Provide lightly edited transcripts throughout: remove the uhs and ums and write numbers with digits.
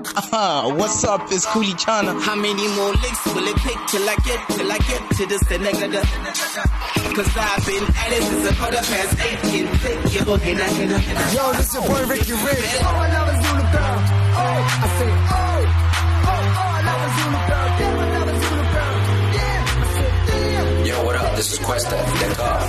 What's up? It's Coolie Chana. How many more licks will it take till I get to this nigga? Cause I've been at it since 8:15. Yo, this is your boy Ricky Rick. Oh, I love a Zulu girl. Oh, I say, I love a Zulu girl. Damn, I love a Zulu girl. Yeah, I said, damn. Yo, what up? This is Questa. Deck off.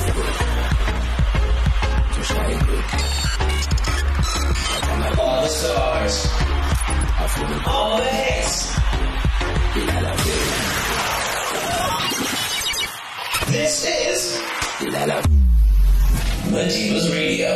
All the stars. Always. This is Medivas Radio.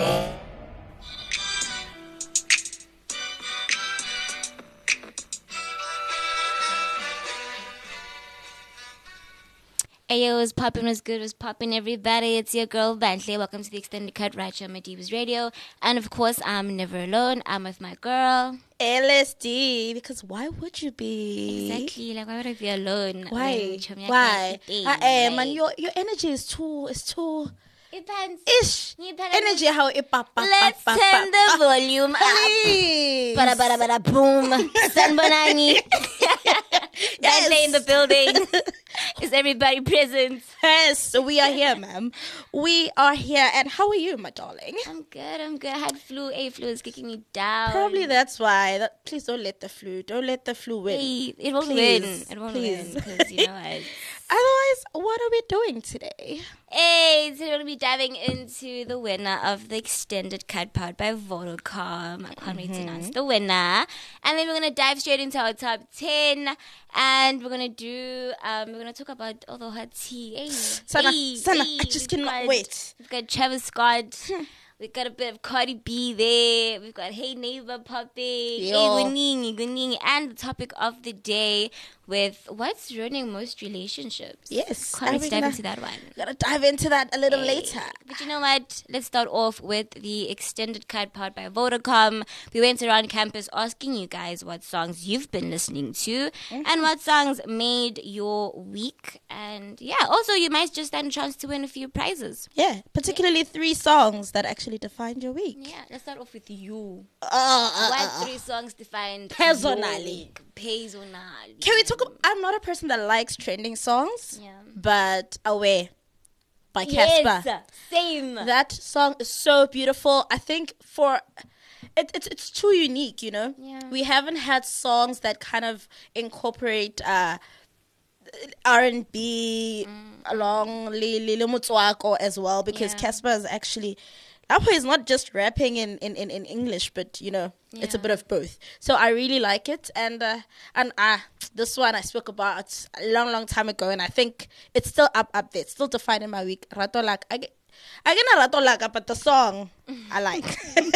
Ayo, was poppin', was good, was poppin', everybody. It's your girl, Bentley. Welcome to the Extended Cut right here on Medivas Radio. And of course, I'm never alone. I'm with my girl. LSD, because why would you be? Exactly, like why would I be alone? Why? Why? Man, your energy is too Ish. Energy how it Let's turn the volume up. Bada bada bada boom. Sanbonani. Bentley in the building. Is everybody present? Yes, so we are here, ma'am. We are here. And how are you, my darling? I'm good. I had flu. Flu is kicking me down. Probably that's why. Please don't let the flu win. Hey, it won't win. It won't win. Because you know what? Otherwise, what are we doing today? Hey, today we're going to be diving into the winner of the Extended Cut part by Vodacom. I can't wait to announce the winner. And then we're going to dive straight into our top 10. And we're going to talk about all the hot tea. Hey, Sana, I just cannot wait. We've got Travis Scott. We've got a bit of Cardi B there. We've got Hey Neighbor popping. Hey, Guningi. And the topic of the day with what's ruining most relationships. Yes. Can't wait to dive into that one. Gotta dive into that a little later. But you know what? Let's start off with the Extended Cut part by Vodacom. We went around campus asking you guys what songs you've been listening to and what songs made your week. And yeah, also you might just stand a chance to win a few prizes. Yeah, particularly 3 songs that actually defined your week. Yeah, let's start off with you. What 3 songs defined personally? Personally. Can we talk? I'm not a person that likes trending songs. Yeah. But Away by Casper. Yes, same. That song is so beautiful. I think it's too unique, you know. Yeah. We haven't had songs that kind of incorporate R&B along Lilo Motswako as well, because Casper is actually Apo is not just rapping in English, but you know, it's a bit of both. So I really like it, and this one I spoke about a long time ago, and I think it's still up there. It's still defining my week. Ratolak, I get Ratolak, but the song I like.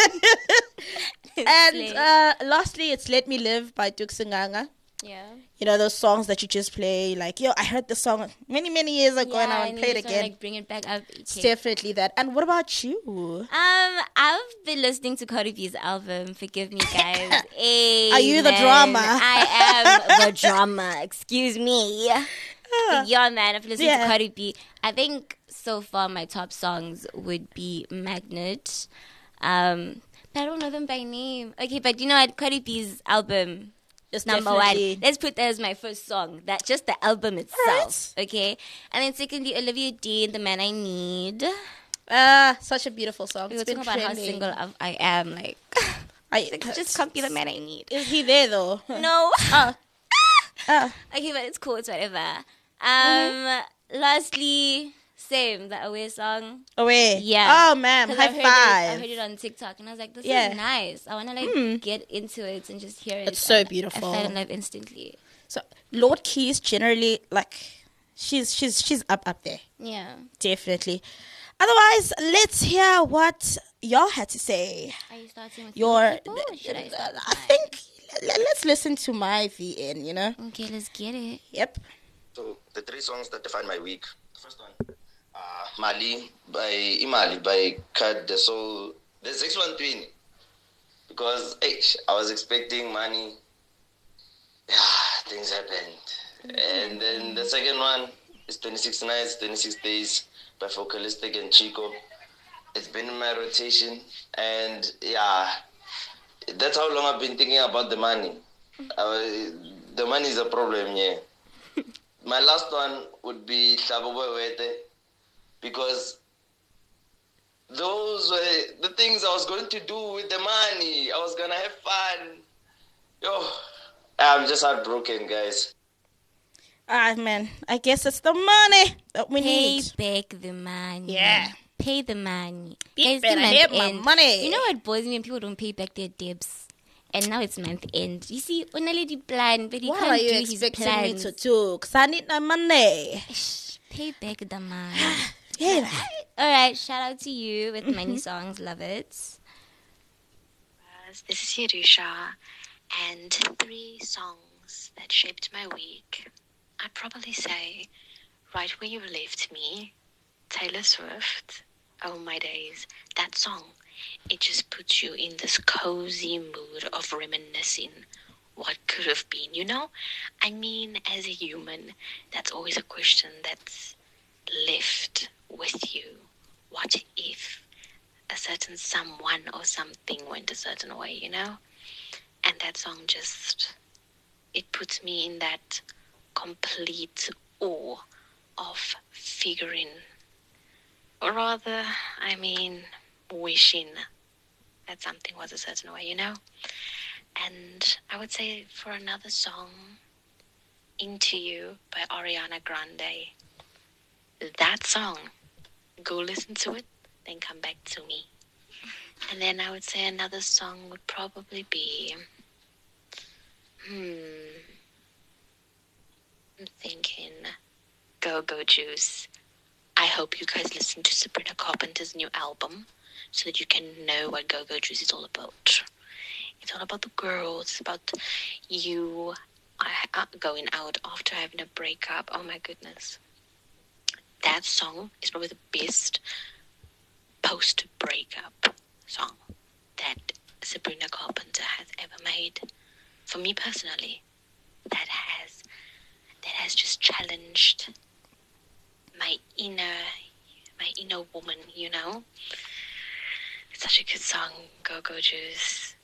And lastly, it's Let Me Live by Duke Singanga. Yeah. You know, those songs that you just play, like, yo, I heard the song many years ago and I want to play it again. Like, bring it back up. It's definitely that. And what about you? I've been listening to Cardi B's album, Forgive Me, guys. Are you the drama? I am the drama. Excuse me. But yeah, man, I've listened to Cardi B. I think so far my top songs would be Magnet. But I don't know them by name. Okay, but you know what? Cardi B's album... Just number definitely. 1. Let's put that as my first song. That just the album itself. Right. Okay. And then secondly, Olivia Dean, The Man I Need. Such a beautiful song. We were talking about how single I am. Like, just can't be the man I need. Is he there though? No. Okay, but it's cool. It's whatever. Lastly, same, the Away song. Away. Yeah. Oh, man. High five. I heard it on TikTok and I was like, this Yeah. is nice. I want to get into it and just hear it. It's so And beautiful. I fell in love instantly. So Lord Keys generally, like, she's up there. Yeah. Definitely. Otherwise, let's hear what y'all had to say. Are you starting with Your people or should I start with I mine? think let's listen to my VN, you know? Okay, let's get it. Yep. So the 3 songs that define my week. The first one, Mali by Imali by Kad the Soul. The 6-1 twin. Because I was expecting money. Yeah, things happened. And then the second one is 26 Nights, 26 Days by Focalistic and Chico. It's been in my rotation. And yeah, that's how long I've been thinking about the money. The money is a problem, yeah. My last one would be Hlabobo Wete, because those were the things I was going to do with the money. I was gonna have fun. Yo, I'm just heartbroken, guys. Ah, man, I guess it's the money that we Pay need. back the money. Yeah. Pay the money. Bitch, Guys, better the have month my end. money. You know what bothers me when people don't pay back their debts? And now it's month end. You see, Unaledi plan, but he What can't are you do his expecting me plans. to do? Because I need my money. Shh, pay back the money. Yeah. All right, shout out to you with many songs. Love it. This is Yerusha, and 3 songs that shaped my week. I'd probably say Right Where You Left Me, Taylor Swift, Oh My Days. That song, it just puts you in this cozy mood of reminiscing what could have been, you know? I mean, as a human, that's always a question that's left with you. What if a certain someone or something went a certain way, you know? And that song just, it puts me in that complete awe of figuring, or rather, I mean, wishing that something was a certain way, you know? And I would say for another song, Into You by Ariana Grande. That song, go listen to it, then come back to me. And then I would say another song would probably be, I'm thinking Go Go Juice. I hope you guys listen to Sabrina Carpenter's new album so that you can know what Go Go Juice is all about. It's all about the girls. It's about you going out after having a breakup. Oh my goodness. That song is probably the best post-breakup song that Sabrina Carpenter has ever made. For me personally, that has just challenged my inner woman, you know? It's such a good song, Go Go Juice.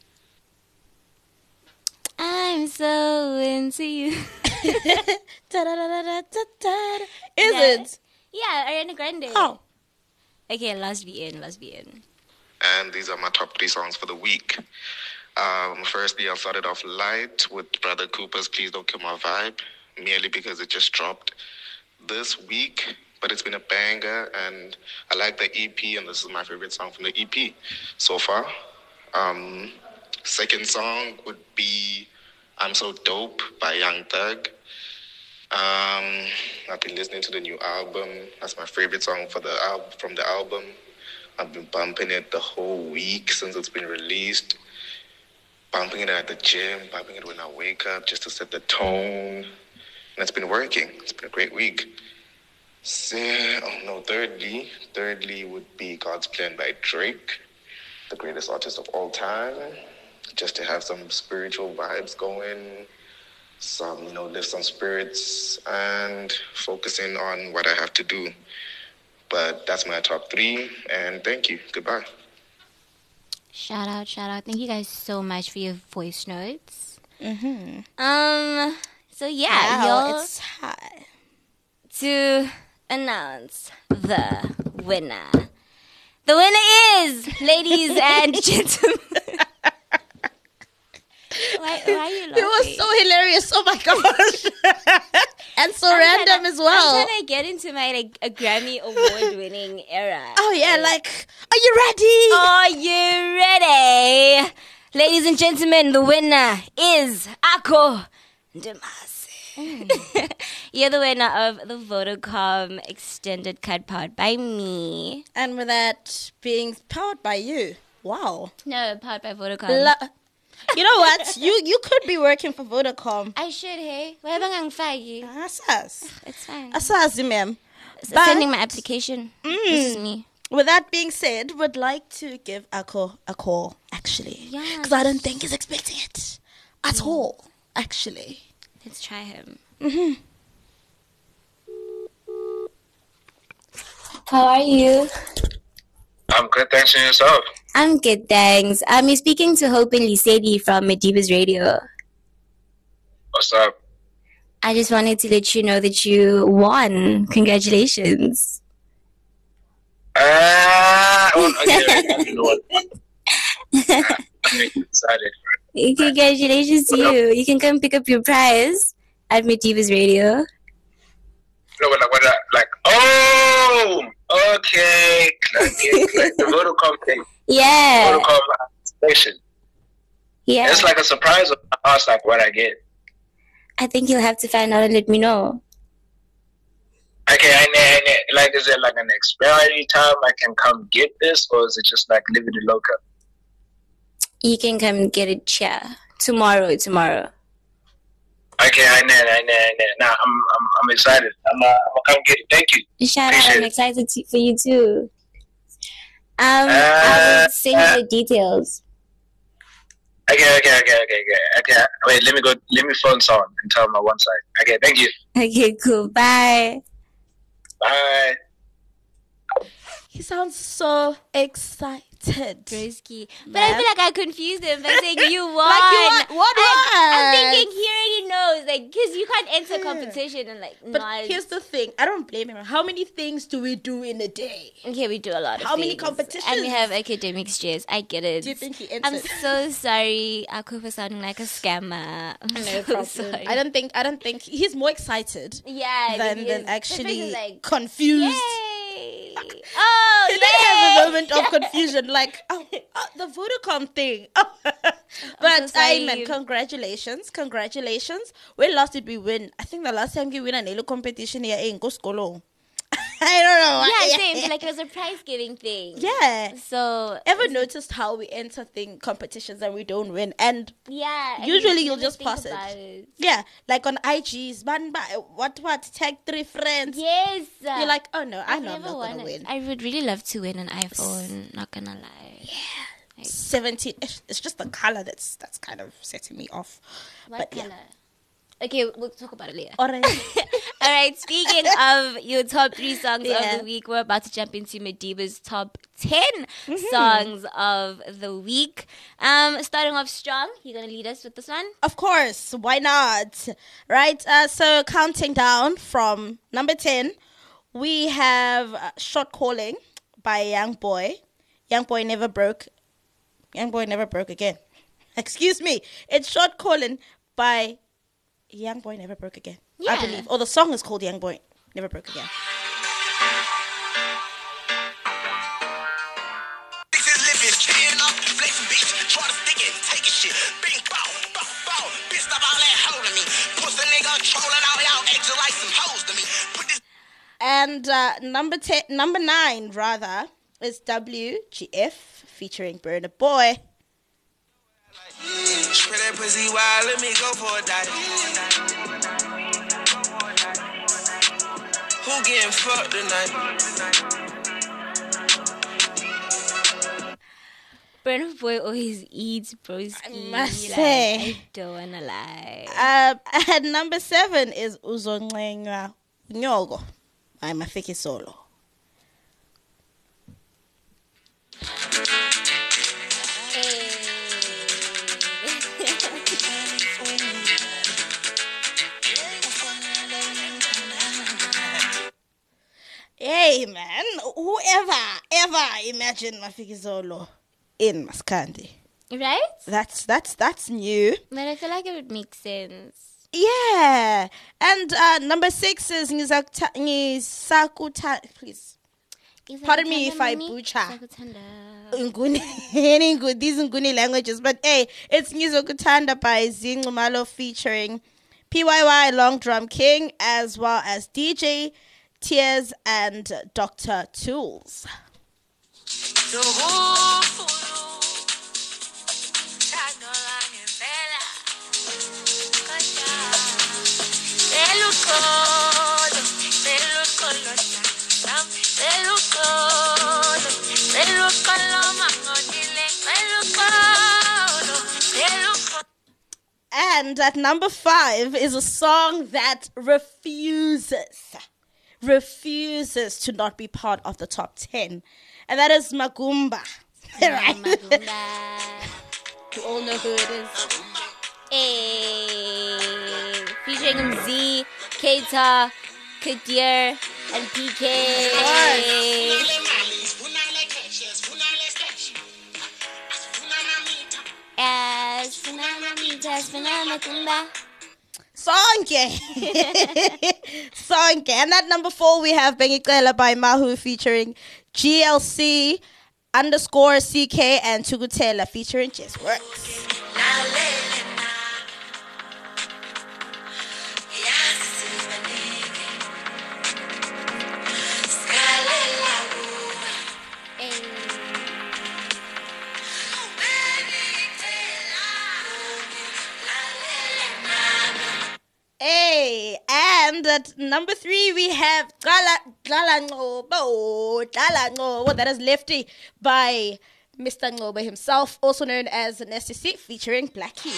I'm so into you. Da-da-da-da-da-da-da. Is Yeah. it? Yeah, Ariana Grande. Oh. Okay, let's be in. And these are my top 3 songs for the week. Firstly, I'll start it off light with Brother Cooper's Please Don't Kill My Vibe, merely because it just dropped this week, but it's been a banger, and I like the EP, and this is my favorite song from the EP so far. Second song would be I'm So Dope by Young Thug. I've been listening to the new album. That's my favorite song from the album. I've been bumping it the whole week since it's been released. Bumping it at the gym, bumping it when I wake up just to set the tone. And it's been working. It's been a great week. Thirdly would be God's Plan by Drake, the greatest artist of all time. Just to have some spiritual vibes going, lift some spirits, and focusing on what I have to do. But that's my top 3, and thank you. Goodbye. Shout out. Thank you guys so much for your voice notes. So yeah, Wow, it's hot. to announce the winner. The winner is, ladies and gentlemen. Why are you laughing? It was so hilarious. Oh my gosh. And so random as well. I'm trying to get into my a Grammy award-winning era. Oh yeah, are you ready? Are you ready? Ladies and gentlemen, the winner is Ako Demase. You're the winner of the Vodacom Extended Cut powered by me. And with that being powered by you. Wow. No, powered by Vodacom. You know what? You could be working for Vodacom. I should, hey? Why bang ang fagi? Asas. It's fine. Asazi, ma'am. Sending my application. This is me. With that being said, would like to give Ako a call, actually. Yes. Because I don't think he's expecting it at all, actually. Let's try him. How are you? I'm good, thanks, and yourself? I'm good, thanks. You're speaking to Hope and Lisedi from Mediva's Radio. What's up? I just wanted to let you know that you won. Congratulations. Okay, I don't know what. I'm excited. Congratulations to you. You can come pick up your prize at Medivas Radio. No, but okay. Like the Vodacom thing. Yeah. Vodacom station. Yeah. It's like a surprise. I ask like what I get. I think you'll have to find out and let me know. Okay, and like, is it like an expiry time I can come get this, or is it just like live it local? You can come get it tomorrow. Okay, I know. Nah, I'm excited. I'm gonna come get it. Thank you. Shout out! I'm excited for you too. I will send you the details. Okay. Wait, let me phone someone and tell them on one side. Okay, thank you. Okay, cool. Bye. Bye. He sounds so excited. Brisky. But I feel like I confused him by saying you won. Like you won? What? I'm thinking he already knows. Like, because you can't enter competition and like But here's the thing. I don't blame him. How many things do we do in a day? Okay, we do a lot of How things. many competitions? And we have academic stress. I get it. Do you think he entered? I'm so sorry, Aku, for sounding like a scammer. No problem. Sorry. I don't think he's more excited. Yeah, than actually like, confused. Yay! Oh, He did have a moment of confusion, like the Vodacom thing. But man, congratulations. When last did we win? I think the last time we win an Elo competition here in Koskolo. I don't know. Yeah, same. Like, it was a prize giving thing. Yeah. So ever noticed how we enter competitions and we don't win? And yeah, usually you'll just pass it. Yeah, like on IGs, what tag 3 friends. Yes. You're like, oh no, I know I'm not gonna win. I would really love to win an iPhone. Not gonna lie. Yeah. Like, 17. It's just the color that's kind of setting me off. What color? Yeah. Okay, we'll talk about it later. All right. Speaking of your top 3 songs of the week, we're about to jump into Mediva's top 10 songs of the week. Starting off strong, you're going to lead us with this one? Of course. Why not? Right. So counting down from number 10, we have Short Calling by Young Boy. Young Boy never broke again. Excuse me. It's Short Calling by Young Boy Never Broke Again, I believe. Or the song is called Young Boy Never Broke Again. And number 9 rather is WGF featuring Burna Boy. Spread that pussy wild, let me go for a daddy. Who getting fucked tonight? Burna Boy always eats broski. I must say. I don't wanna lie. And number 7 is Uzoncenga Nyogo by Mafiki Solo. Hey man, whoever ever imagined Mafiki Solo in Maskandi? Right? That's new. But I feel like it would make sense. Yeah. And number 6 is Nisakuta. Please. Pardon me if I butcher these Nguni languages, but hey, it's Nizokutanda by Zingumalo featuring PYY Long Drum King as well as DJ Tears and Dr. Tools. And at number 5 is a song that refuses to not be part of the top 10. And that is Magumba. Right? Magumba. You all know who it is. Hey. featuring MZ, Keita, Kadir, and PK. Sonke. Sonke. And at number 4, we have Bengicela by Mahu featuring GLC _ CK and Tugutela featuring Just Works. Hey, and at number 3 we have Dlala Ngobo, that is Lefty by Mr. Ngobo himself, also known as Nessie featuring Blackie.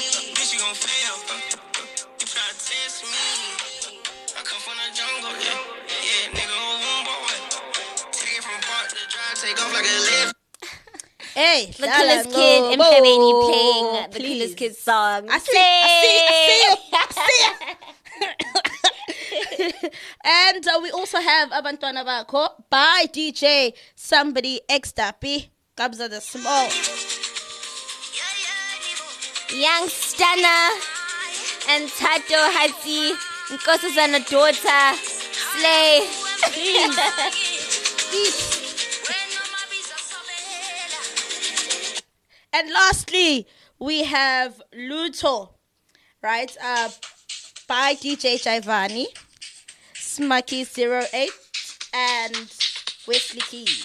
Hey, the Coolest Kid, Mhlabeni playing the Coolest Kid song. I see you. And we also have Abantwana Bakho by DJ Somebody X Dappy, Kabza the Small, Young Stunner, and Tato Hatsi, Nkosazana daughter, Slay. And lastly, we have Luto, right? By DJ Jaivani, Smucky 08, and Wesley Keys.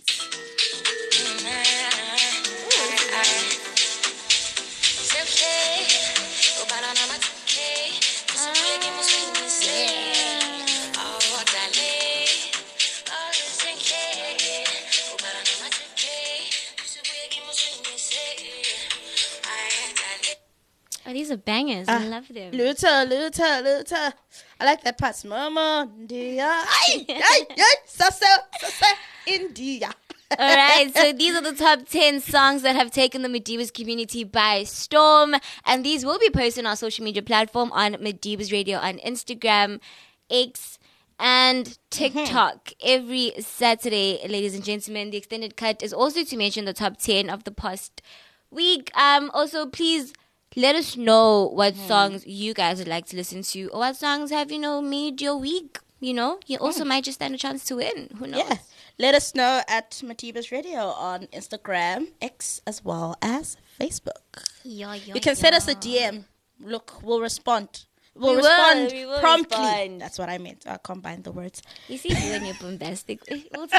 Oh, these are bangers. I love them. Luta. I like that part. Mama, India. Sasa, India. All right, so these are the top 10 songs that have taken the Medibas community by storm. And these will be posted on our social media platform on Medibas Radio on Instagram, X, and TikTok every Saturday, ladies and gentlemen. The extended cut is also to mention the top 10 of the past week. Also, please let us know what songs you guys would like to listen to, or what songs have, made your week. You also might just stand a chance to win. Who knows? Yeah. Let us know at Medibas Radio on Instagram, X, as well as Facebook. You can send us a DM. Look, we'll respond. We'll respond promptly. Respond. That's what I meant. I combined the words. You see, when you're bombastic, it's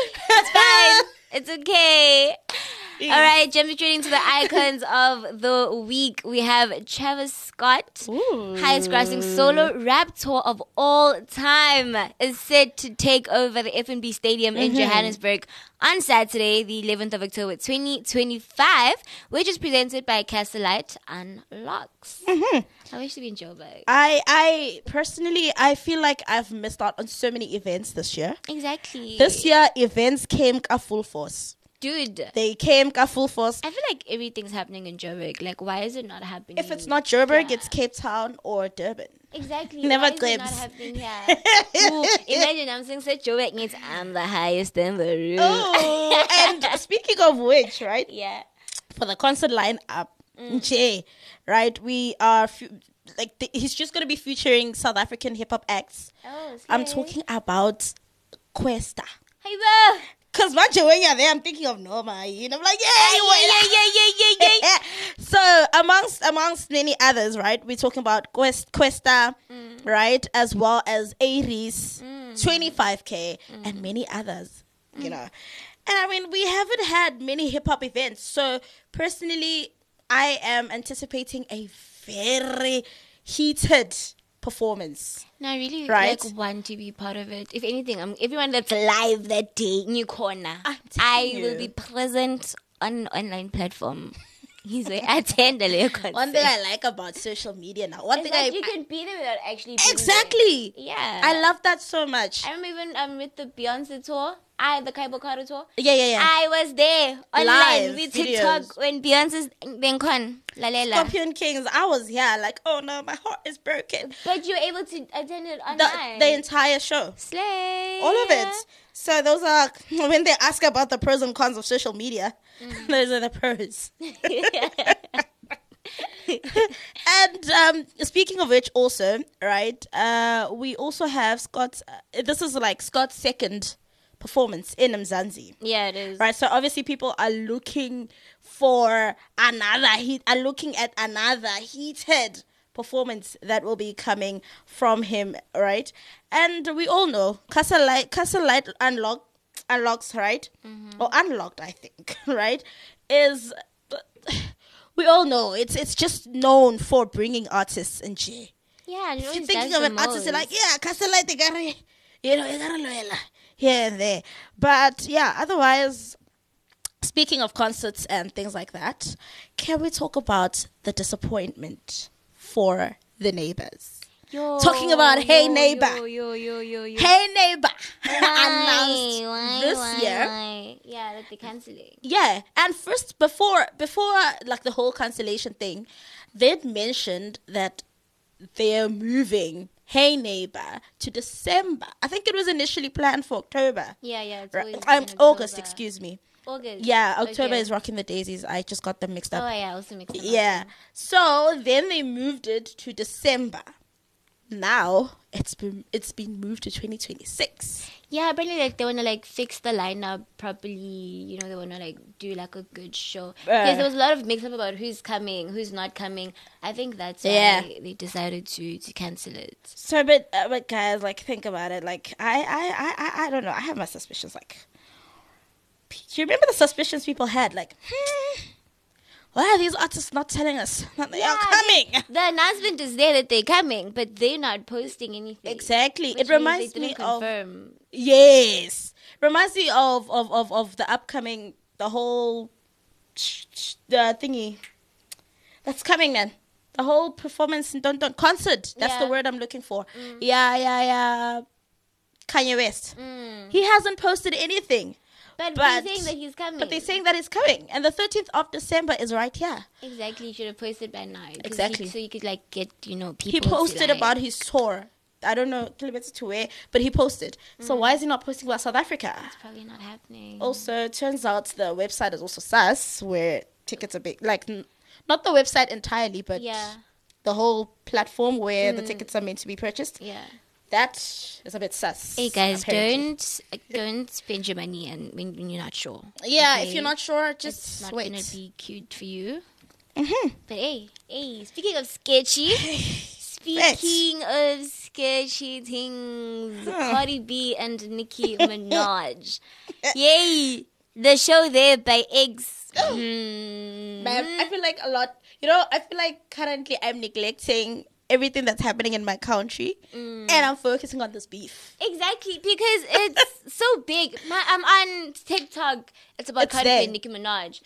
fine. It's okay. Yeah. All right, jumping straight into the icons of the week. We have Travis Scott, highest grossing solo rap tour of all time, is set to take over the FNB Stadium in Johannesburg on Saturday, the 11th of October 2025, which is presented by Castlelight Unlocks. I wish to be in Joburg. I personally, I feel like I've missed out on so many events this year. Exactly. This year, events came at full force. Dude. They came at full force. I feel like everything's happening in Joburg. Like, why is it not happening? If it's not Joburg, it's Cape Town or Durban. Exactly. Never why is it not happening here? Ooh, imagine I'm saying such Joburg means I'm the highest in the room. Oh, and speaking of which, right? Yeah. For the concert lineup, Jay, right? We are he's just gonna be featuring South African hip hop acts. Oh, I'm talking about Kwesta. Hey, bro. Because when you're there, I'm thinking of Norma. I'm like, yeah. So amongst many others, right? We're talking about Kwesta, right? As well as Aries, 25K, and many others, And I mean, we haven't had many hip hop events. So personally, I am anticipating a very heated performance. No, I really want to be part of it. If anything, everyone that's live that day, new corner, I will be present on an online platform. He's like, attend the concert. One thing I like about social media now. You can be there without actually being exactly. there. Yeah, I love that so much. I remember even with the Beyonce tour. the Kaibokaro tour. Yeah. I was there online Live with TikTok videos. when Beyonce's Bencon Lalela. Scorpion Kings. I was here like, oh no, my heart is broken. But you were able to attend it online. The entire show. Slay. All of it. So those are, when they ask about the pros and cons of social media, those are the pros. And speaking of which also, right, we also have Scott's, this is like Scott's second performance in Mzansi. Yeah, it is. Right, so obviously people are looking for looking at another heated performance that will be coming from him, right? And we all know Castle Light unlocks, right? Or unlocked, I think, right? Is we all know it's just known for bringing artists in J. Yeah, and If you're thinking of an artist, you're like, yeah, Castle Light, you gotta loyal here and there. But yeah, otherwise, speaking of concerts and things like that, can we talk about the disappointment for the neighbors? Talking about Hey Neighbor. Hey Neighbor announced this year. Why? Yeah, that they're cancelling. Yeah, and first before like the whole cancellation thing, they'd mentioned that they're moving Hey Neighbor to December. I think it was initially planned for October. Yeah, it's right. always in August, October. excuse me. August. Yeah, October Okay. is Rocking the Daisies. I just got them mixed up. Oh yeah, also mixed up. Yeah. So then they moved it to December. Now it's been moved to 2026. Yeah, apparently like they wanna like fix the lineup properly. You know, they wanna like do like a good show. Because there was a lot of mix up about who's coming, who's not coming. I think that's why they decided to cancel it. So, but guys, like think about it. Like I don't know. I have my suspicions. Like, do you remember the suspicions people had? Like, why are these artists not telling us that they are coming? The announcement is there that they're coming, but they're not posting anything. Exactly. Which It reminds means they me didn't of confirm. Yes. Reminds me of the upcoming, the whole the thingy that's coming, man. The whole performance don't concert. That's the word I'm looking for. Yeah. Kanye West. He hasn't posted anything. But they're saying that he's coming. But they're saying that he's coming. And the 13th of December is right here. Exactly. You should have posted by now. Exactly. So you could like get, people. He posted to, like, about his tour. I don't know kilometers to where, but he posted. So why is he not posting about South Africa? It's probably not happening. Also, turns out the website is also sus, where tickets are big. Like, not the website entirely, but the whole platform where the tickets are meant to be purchased. Yeah. That is a bit sus. Hey guys, apparently. don't spend your money and when you're not sure. Yeah, Okay? if you're not sure, just it's not wait. gonna be cute for you. But hey, speaking of sketchy, speaking of sketchy things, Cardi B and Nicki Minaj. Yay! The show there by Eggs. Man, I feel like a lot. I feel like currently I'm neglecting everything that's happening in my country, and I'm focusing on this beef. Exactly, because it's so big. I'm on TikTok. It's about Cardi B and Nicki Minaj.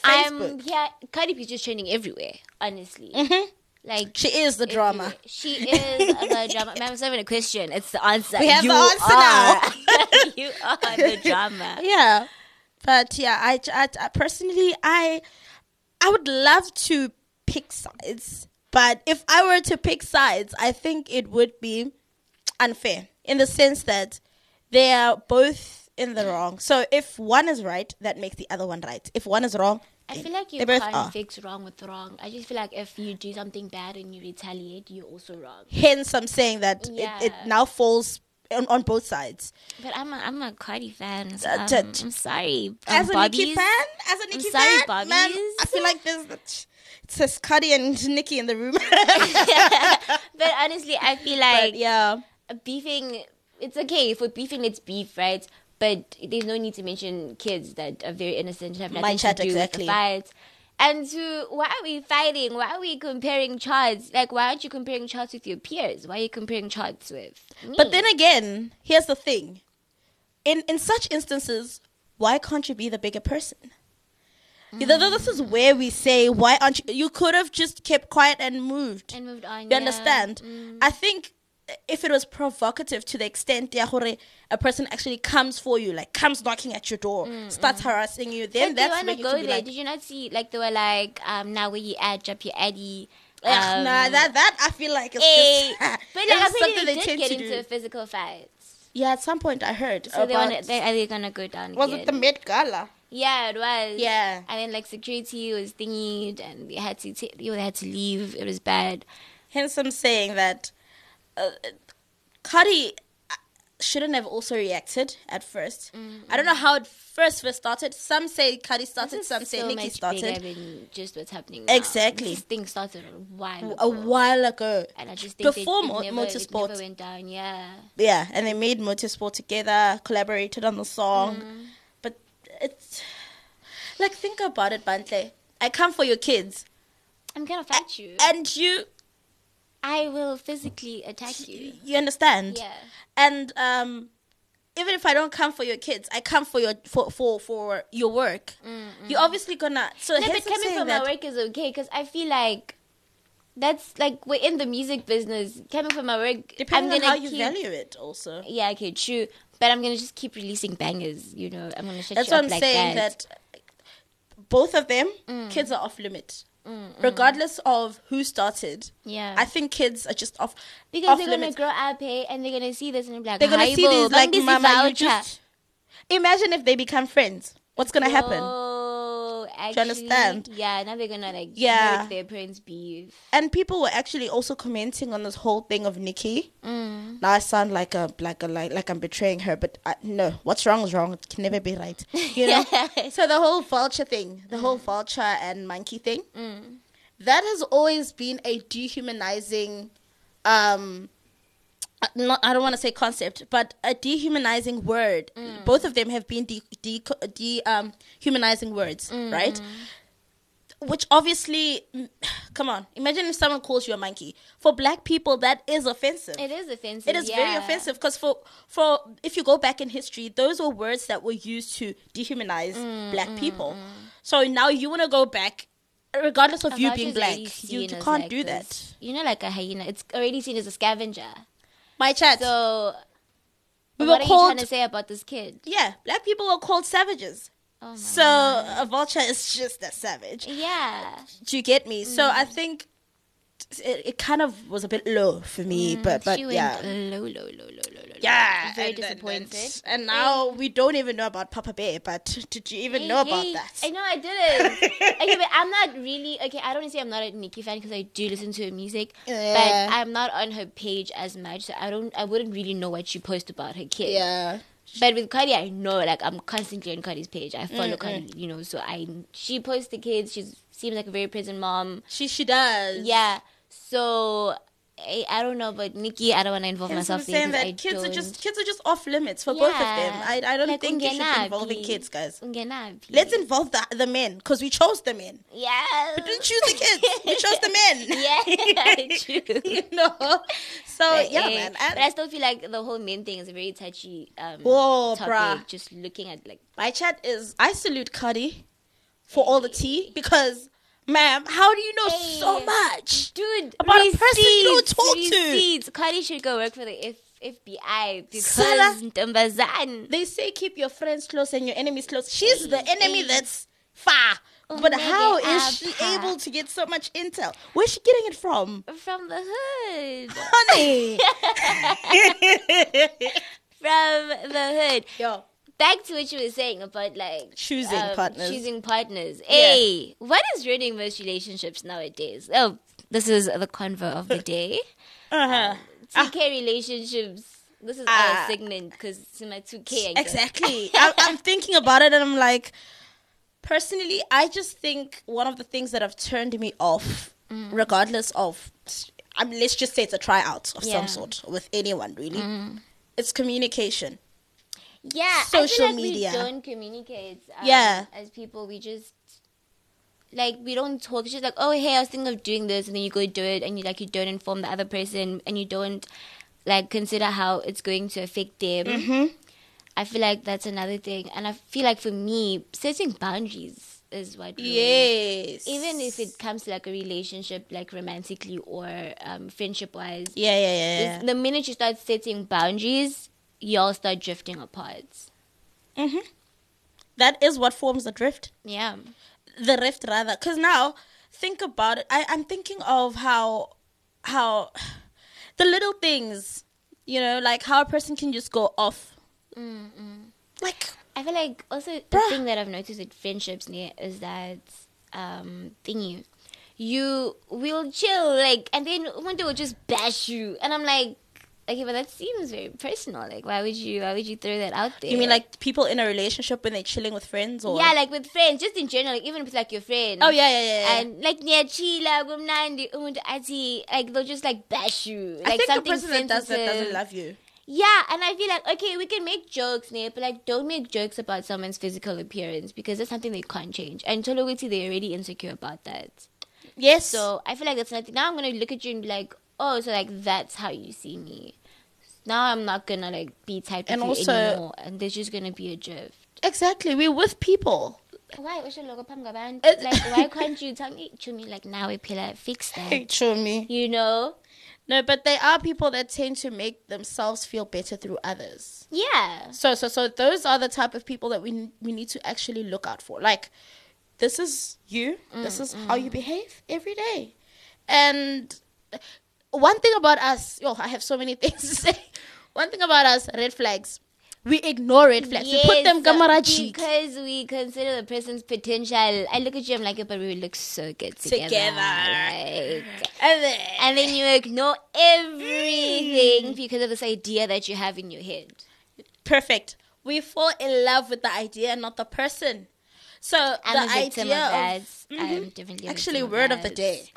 Cardi B is just trending everywhere, honestly. Like, she is the drama. She is the drama. Man, it's not even a question. It's the answer. We have the answer now. You are the drama. Yeah. But yeah, I personally, I would love to pick sides. But if I were to pick sides, I think it would be unfair in the sense that they are both in the wrong. So if one is right, that makes the other one right. If one is wrong, I feel like you can't fix wrong with wrong. I just feel like if you do something bad and you retaliate, you're also wrong. Hence, I'm saying that it now falls on both sides. But I'm a Cardi fan. So I'm sorry. As a Nicki fan, I'm sorry, Bobbies. Man, I feel like it says Cardi and Nicki in the room. But honestly, I feel like beefing, it's okay. If we're beefing, let's beef, right? But there's no need to mention kids that are very innocent and have nothing to do with the fight. And why are we fighting? Why are we comparing charts? Like, why aren't you comparing charts with your peers? Why are you comparing charts with me? But then again, here's the thing. In such instances, why can't you be the bigger person? This is where we say, why aren't you? You could have just kept quiet and moved. And moved on. You understand? I think if it was provocative to the extent ya gore a person actually comes for you, like comes knocking at your door, starts harassing you, then But that's they when want you to can go be there. like, Did you not see, like, they were like, now where you at, drop your addy. ugh, nah, that I feel like it's But just like, it's I'm something pretty they did tend get to into do. a physical fight. Yeah, at some point I heard So about. are they gonna go down Was again? it the Met Gala? Yeah, it was. Yeah. And then like security was thingied, and they had to leave. It was bad. Hence, I'm saying that Cardi shouldn't have also reacted at first. I don't know how it first started. Some say Cardi started, some say Nicki started. Bigger than just what's happening now. Exactly. This thing started a while ago. And I just think before it Motorsport. never went down. Yeah. Yeah, and they made Motorsport together, collaborated on the song. But it's like, think about it, Bantle. I come for your kids. I'm gonna fight you. And you... I will physically attack you. You understand? Yeah. And even if I don't come for your kids, I come for your for your work. You're obviously gonna. So no, but hence I'm coming saying from that, my work is okay, because I feel like that's like, we're in the music business. Coming from my work, depending I'm on gonna how you value it, also. Yeah, okay, true. But I'm gonna just keep releasing bangers. You know, I'm gonna shut That's you what up I'm like saying. That both of them, kids are off limit. Regardless of who started, Yeah. I think kids are just off Because off they're limits. gonna grow up, and they're gonna see this and be like, They're gonna see these like, this mama, you just imagine if they become friends. What's gonna happen? Oh, actually, Do you understand? Yeah, now they're gonna like Yeah. hurt their parents' beef. And people were actually also commenting on this whole thing of Nicki. Now I sound like I'm betraying her, but no, what's wrong is wrong. It can never be right. You know. So the whole vulture thing, the whole vulture and monkey thing, that has always been a dehumanizing. I don't want to say concept, but a dehumanizing word. Both of them have been dehumanizing words, right? Which obviously, come on, imagine if someone calls you a monkey. For black people, that is offensive. It is offensive. It is very offensive, because for if you go back in history, those were words that were used to dehumanize black people. So now you want to go back, regardless of you being black, you can't do that. You know, like a hyena, it's already seen as a scavenger. My chat. So, We what were are called- you trying to say about this kid? Yeah, black people were called savages. Oh my So a vulture is just a savage. Yeah. Do you get me? So I think it kind of was a bit low for me, but She yeah. went low. Yeah, Very and- disappointed. And now we don't even know about Papa Bear, but did you even know about that? I know I didn't. Okay, but I'm not really I don't want to say I'm not a Nicki fan, because I do listen to her music, Yeah. but I'm not on her page as much, so I wouldn't really know what she posts about her kid. Yeah. But with Cardi, I know, like, I'm constantly on Cardi's page. I follow Cardi, you know, so she posts the kids. She seems like a very present mom. She does. Yeah. So I don't know, but Nicki, I don't want to involve Hence I'm myself in, saying 'cause that I kids don't. are just off limits for both of them. Yeah. I don't Like, think you should be ungenabi. involving kids, guys. Ungenabi. Let's involve the men, because we chose the men. Yeah. We didn't choose the kids. We chose the men. Yeah, true. You know? So, But, yeah, eh, man. But I still feel like the whole men thing is a very touchy Whoa, topic. bruh. Just looking at, like, My chat is, I salute Cardi for all the tea, because, ma'am, how do you know so much? dude, About a person you don't talk to. receipts. Cardi should go work for the FBI, because Sala. Ntombazane. They say keep your friends close and your enemies close. She's the enemy that's far. But how is she able to get so much intel? Where's she getting it from? From the hood. Honey. From the hood. Yo. Back to what you were saying about, like, Choosing partners. Choosing partners. Hey, what is ruining most relationships nowadays? Oh, this is the convo of the day. TK relationships. This is our segment, because it's my 2K. Exactly. I'm thinking about it and I'm like, personally, I just think one of the things that have turned me off, regardless of, let's just say it's a tryout of some sort with anyone, really, it's communication. Yeah, Social I feel like media. we don't communicate. As people, we just, like, we don't talk. It's just like, oh, hey, I was thinking of doing this, and then you go do it, and you don't inform the other person, and you don't, like, consider how it's going to affect them. I feel like that's another thing. And I feel like for me, setting boundaries is what ruins. Yes. Even if it comes to like a relationship, like romantically or friendship wise. Yeah. The minute you start setting boundaries, y'all start drifting apart. That is what forms the drift. Yeah. The rift, rather. Because now, think about it. I'm thinking of how the little things, you know, like how a person can just go off. Like, I feel like also the thing that I've noticed with friendships is that thingy, you will chill, like, and then one day will just bash you, and I'm like, okay, but that seems very personal. Like, why would you throw that out there? You mean like people in a relationship when they're chilling with friends, or yeah, like with friends, just in general, like even if it's like your friend. Oh yeah. And like chila gumnandi umuntu athi, like they'll just like bash you. I Like think the something person that does that sensitive. doesn't love you. Yeah, and I feel like, okay, we can make jokes, but like, don't make jokes about someone's physical appearance because that's something they can't change. And Tologoti, they're already insecure about that. Yes. So I feel like that's nothing. Now I'm going to look at you and be like, oh, so like that's how you see me. Now I'm not going to like be type of you anymore. And there's just going to be a drift. Exactly. We're with people. Why? Like, why can't you tell me, Chumi, like, now we pillar, fix that. Hey, Chumi. You know? No, but there are people that tend to make themselves feel better through others. Yeah. So those are the type of people that we need to actually look out for. Like, this is you. This is how you behave every day. And one thing about us, I have so many things to say. One thing about us, red flags. We ignore red flags. Yes, we put them gamaraji. because we consider the person's potential. I look at you, I'm like, but we look so good together. Like, and then you ignore everything because of this idea that you have in your head. Perfect. We fall in love with the idea, not the person. So I'm the a victim idea of that. I'm definitely actually word of the day.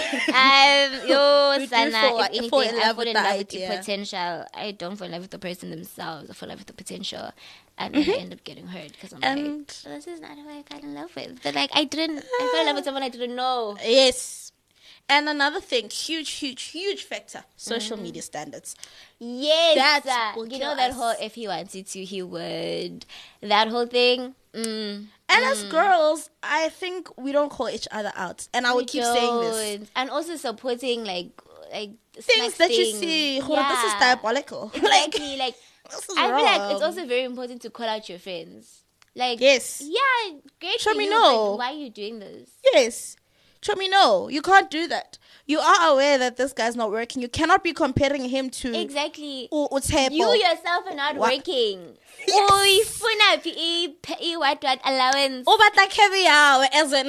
Yo, Sana, fall if anything, in love I fall with in the love with idea. the potential. I don't fall in love with the person themselves. I fall in love with the potential. And then I end up getting hurt because I'm like, this is not who I fell in love with. But like, I fell in love with someone I didn't know. Yes. And another thing, huge factor, social media standards. Yes. That will you kill know that us. whole, if he wanted to, he would. That whole thing. And as girls, I think we don't call each other out. And I would keep saying this. And also supporting like Things that you see, this is diabolical. Exactly. Like, this is I feel like it's wrong. also very important to call out your friends. Like, Yes. yeah, great Show for me you, no. but why are you doing this? Yes. Show me no. You can't do that. You are aware that this guy's not working. You cannot be comparing him to Exactly. Utshepo. You yourself are not working. Yes. What allowance? Oh, but like heavy hour as an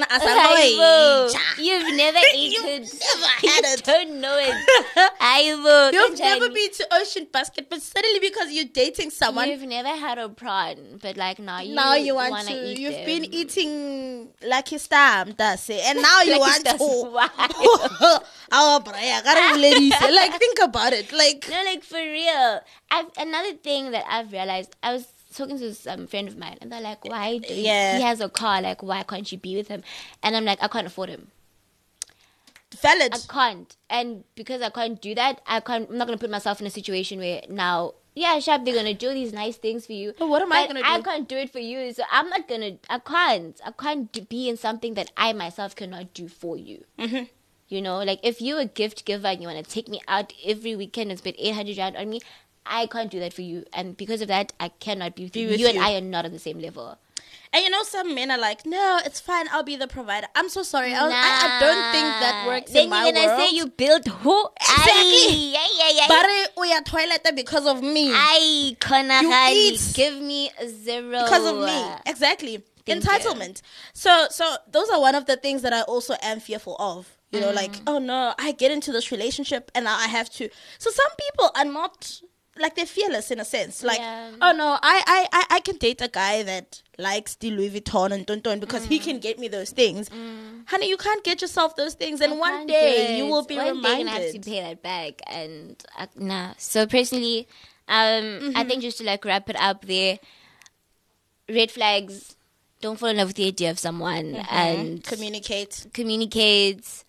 You've never eaten. never had it. Don't know it. You've never been to Ocean Basket, but suddenly because you're dating someone, You've never had a prawn, but like now you want wanna to. eat You've them. been eating Lucky Star, that's it, and now you want to. Why? Our like, think about it. Like, No, like for real. Another thing that I've realized, I was talking to some friend of mine, and they're like, "Why? He has a car. Like, why can't you be with him?" And I'm like, "I can't afford him. valid. I can't. And because I can't do that, I'm not gonna put myself in a situation where now, yeah, Shab, they're gonna do these nice things for you. But what am I but gonna do? I can't do it for you. So I'm not gonna. I can't be in something that I myself cannot do for you." Mm-hmm. You know, like if you're a gift giver and you want to take me out every weekend and spend 800 rand on me, I can't do that for you. And because of that, I cannot be with you. You and I are not on the same level. And you know, some men are like, "No, it's fine. I'll be the provider." I'm so sorry. I don't think that works then in my you're gonna world. say you built who? Exactly. Yeah. But we are toilet because of me. I cannot You eat. give me a 0 Because of me. Exactly. Thank Entitlement. So those are one of the things that I also am fearful of. You know, like, oh no, I get into this relationship and now I have to. So some people are not, like, they're fearless in a sense. Like, oh no, I can date a guy that likes the Louis Vuitton and Tonton because he can get me those things. Honey, you can't get yourself those things, and one day you will be reminded. One day you're gonna have to pay that back, and nah. So personally, I think just to like wrap it up there, red flags. Don't fall in love with the idea of someone and communicate.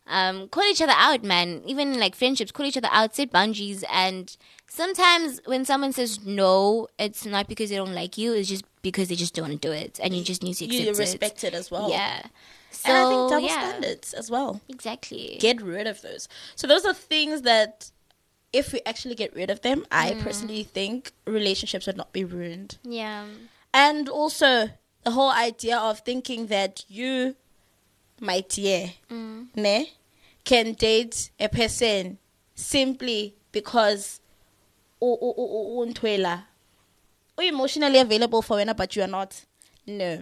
Call each other out, man. Even like friendships, call each other out, set boundaries. And sometimes when someone says no, it's not because they don't like you. It's just because they just don't want to do it, and you just need to accept You it. respect it as well. Yeah. So, And I think double standards as well. Exactly. Get rid of those. So those are things that if we actually get rid of them, I personally think relationships would not be ruined. Yeah. And also the whole idea of thinking that you, my dear, ne, can date a person simply because you're emotionally available for when, but you are not. No.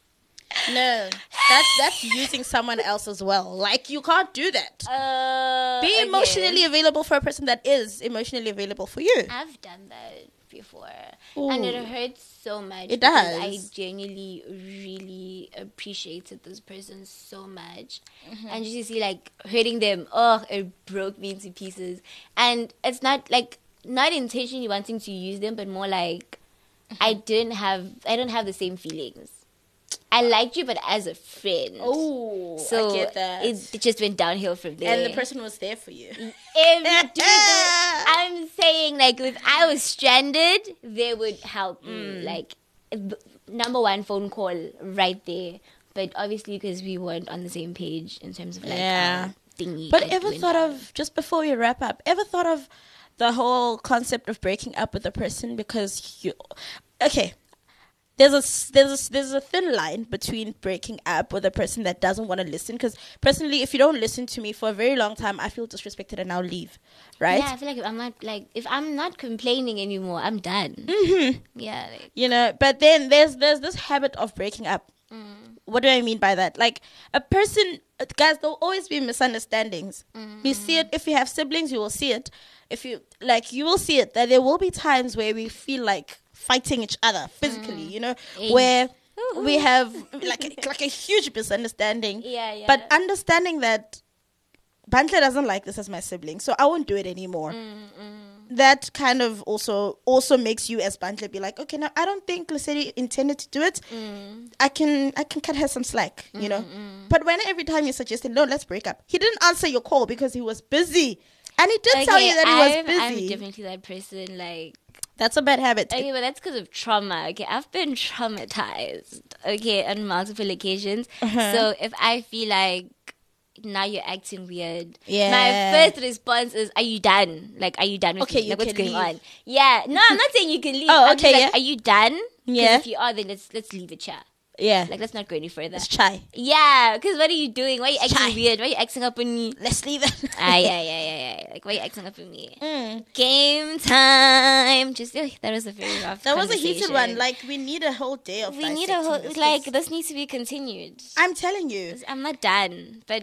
That's using someone else as well. Like, you can't do that. Be emotionally available for a person that is emotionally available for you. I've done that before. Ooh. And it hurts so much. It because does. I genuinely really appreciated this person so much. And just to see like hurting them, it broke me into pieces. And it's not like not intentionally wanting to use them, but more like I don't have the same feelings. I liked you, but as a friend. Oh, so I get that. It just went downhill from there. And the person was there for you. I'm saying, like, if I was stranded, they would help me. Like, number one phone call right there. But obviously, because we weren't on the same page in terms of, like, thingy. But ever thought of, just before we wrap up, ever thought of the whole concept of breaking up with a person because you... Okay. There's a thin line between breaking up with a person that doesn't want to listen. Because personally, if you don't listen to me for a very long time, I feel disrespected and I'll leave. Right? Yeah, I feel like if I'm not complaining anymore, I'm done. Yeah, like, you know. But then there's this habit of breaking up. What do I mean by that? Like a person, guys, there'll always be misunderstandings. You see it if you have siblings, you will see it. If you you will see it that there will be times where we feel like fighting each other physically, you know, where we have like a huge misunderstanding. Yeah. But understanding that Bantle doesn't like this as my sibling, so I won't do it anymore. That kind of also makes you as Bantle be like, okay, now I don't think Lesedi intended to do it. I can cut her some slack, you know. But when every time you suggested, no, let's break up, he didn't answer your call because he was busy, and he did tell you that he was busy. I'm definitely that person, like. That's a bad habit. Okay, but that's because of trauma. Okay, I've been traumatized. Okay, on multiple occasions. So if I feel like now you're acting weird, my first response is, "Are you done? Like, are you done with me? Like, what's going on?" Yeah, no, I'm not saying you can leave. Oh, I'm okay, just like, are you done? Yeah. If you are, then let's leave it here. Yeah. Like, let's not go any further. Let's try. Yeah, because what are you doing? Why are you acting weird? Why are you acting up on me? Let's leave it. Yeah. Like, why are you acting up on me? Game time. Just, that was a very rough That was a heated one. Like, we need a whole day of We need a whole, like, this needs to be continued. I'm telling you. I'm not done. But,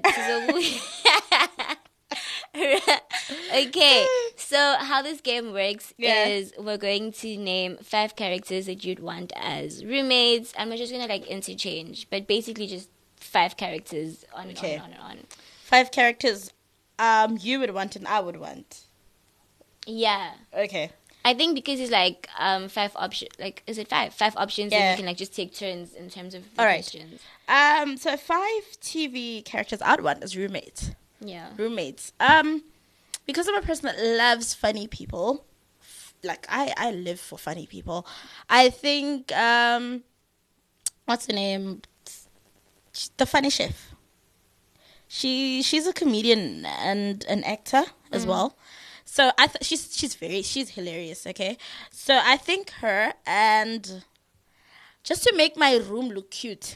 okay, so how this game works is we're going to name 5 characters that you'd want as roommates, and we're just gonna like interchange, but basically just 5 characters on and on. 5 characters you would want and I would want. Yeah. Okay. I think because it's like 5 options. Like, is it 5? 5 options, and you can like just take turns in terms of the questions. So 5 TV characters I'd want as roommates. Yeah. Roommates. Because I'm a person that loves funny people. Like, I live for funny people. I think, what's her name? The Funny Chef. She's a comedian and an actor as well. So she's hilarious, okay? So I think her, and just to make my room look cute,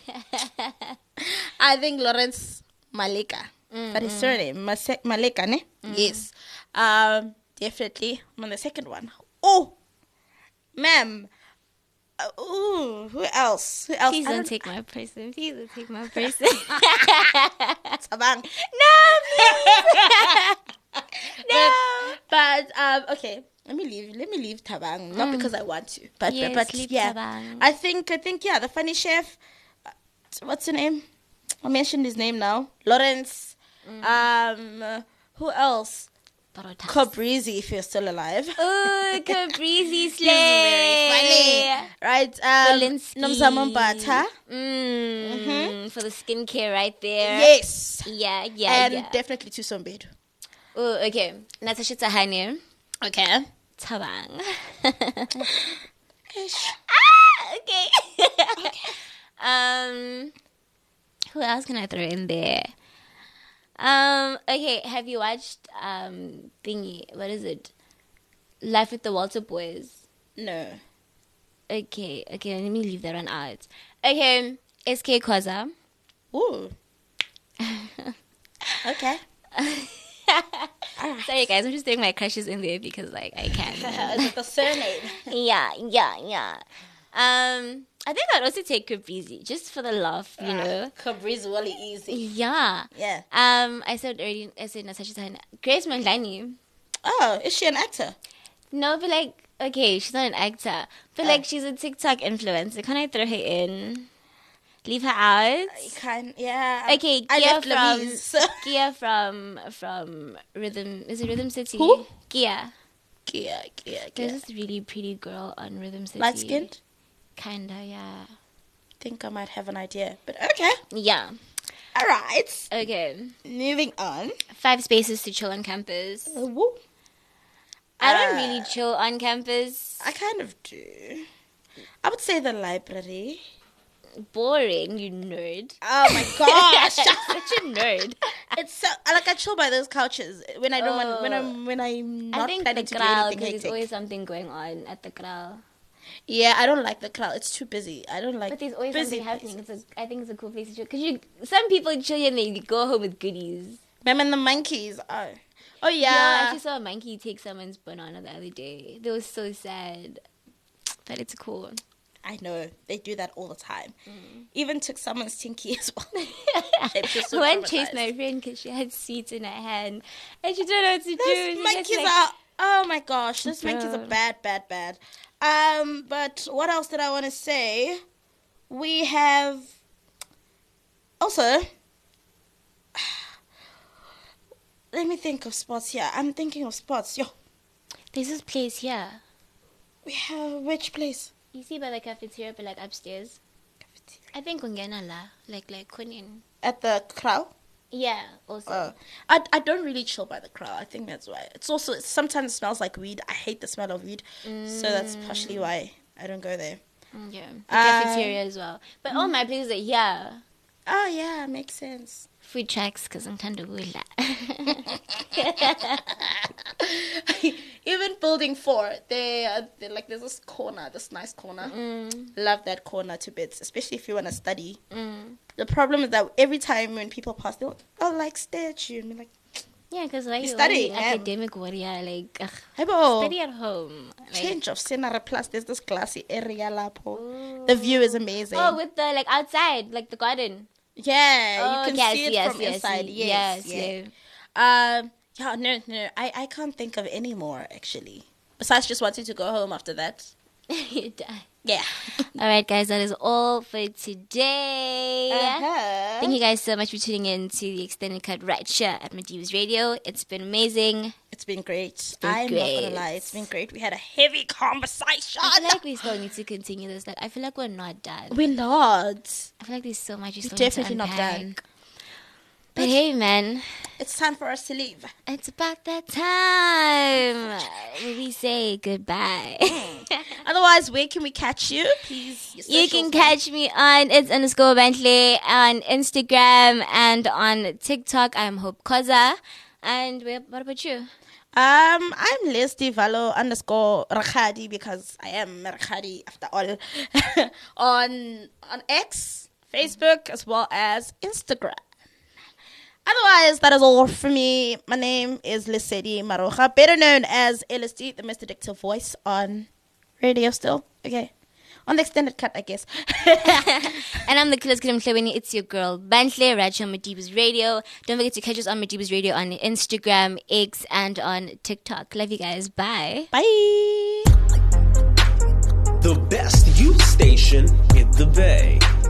I think Lawrence Malika. That is surname, Malika, ne? Yes. Definitely. I'm on the second one. Oh, ma'am. Who else? Please don't take my person. Please don't take my person. Tabang. No, please. No. But okay. Let me leave Tabang. Not because I want to, but leave yeah. Tabang. I think yeah. The Funny Chef. What's her name? I mentioned his name now. Lawrence. Who else? Cabrizi, if you're still alive. Oh, Cabrizi Slay. Very funny. Right. Nomzamo Mbata. For the skincare right there. Yes. Yeah. And definitely Tusombed. Oh, okay. Natasha Tahani. Okay. Tabang. Okay. Who else can I throw in there? Okay, have you watched thingy? What is it? Life with the Walter Boys. No. Okay, let me leave that one out. Okay, SK Kwaza. Ooh. Okay. Sorry guys, I'm just throwing my crushes in there because like I can. Is it the surname? Yeah. I think I'd also take Cabrizi just for the laugh, you know. Cabrizi really easy. Yeah. I said Natasha Tahani. Grace Mandlani. Oh, is she an actor? No, but like, okay, she's not an actor, but like she's a TikTok influencer. Can I throw her in? Leave her out? Yeah. Okay, Gia from Rhythm. Is it Rhythm City? Who? Gia. There's this really pretty girl on Rhythm City. Light skinned? Kinda, yeah. Think I might have an idea, but okay. Yeah. All right. Okay. Moving on. 5 spaces to chill on campus. Woo. I don't really chill on campus. I kind of do. I would say the library. Boring, you nerd. Oh my gosh. Such a nerd. It's so like I chill by those couches when I don't want when I'm not planning to do anything hectic. There's always something going on at the Kral. Yeah, I don't like the crowd. It's too busy. I don't like. But there's always busy something happening. I think it's a cool place to chill. Because some people chill here and they go home with goodies. Them and the monkeys. Oh yeah. Yeah, I actually saw a monkey take someone's banana the other day. They were so sad. But it's cool. I know. They do that all the time. Even took someone's tinky as well. One chased my friend because she had sweets in her hand. And she didn't know what to do. Those monkeys are... Oh my gosh. Those monkeys are bad. But what else did I want to say? We have... Also... Let me think of spots here. I'm thinking of spots. Yo. There's this place here. We have... Which place? You see by the cafeteria, but like upstairs. Cafeteria. I think Ungena la, like Kunin. At the Krau? Yeah, also. I don't really chill by the Krau. I think that's why. It sometimes smells like weed. I hate the smell of weed. So that's partially why I don't go there. Yeah. The cafeteria as well. But all my places are here. Oh yeah, makes sense. Food tracks because I'm kind of willa. Even building 4, they're like there's this corner, this nice corner. Love that corner to bits, especially if you want to study. The problem is that every time when people pass, they'll like stare at you and be like, yeah, because like you're studying, academic warrior, like study at home. Change of scenery plus there's this glassy area lapo. The view is amazing. Oh, with the like outside, like the garden. Yeah, you can see it from inside. Yes. Yeah, no. I can't think of any more, actually. Besides just wanting to go home after that. You die. Yeah. All right, guys, that is all for today. Thank you guys so much for tuning in to the extended cut right here at Medivas Radio. It's been amazing. It's been great. I'm not going to lie. It's been great. We had a heavy conversation. I feel like we still need to continue this. Like, I feel like we're not done. We're not. I feel like there's so much we still definitely need to not done. But hey, man. It's time for us to leave. It's about that time. We say goodbye. Otherwise, where can we catch you? Please. You can catch me on its_Bentley on Instagram and on TikTok. I'm Hope Koza. And what about you? I'm Leslie Valo _Rakhadi because I am Rakhadi after all. on X, Facebook, as well as Instagram. Otherwise, that is all for me. My name is Lesedi Maroja, better known as LSD, the most addictive voice on radio still. Okay. On the extended cut, I guess. And I'm the coolest kid. It's your girl, Bentley, right here on Medivas Radio. Don't forget to catch us on Medivas Radio on Instagram, X, and on TikTok. Love you guys. Bye. Bye. The best youth station in the Bay.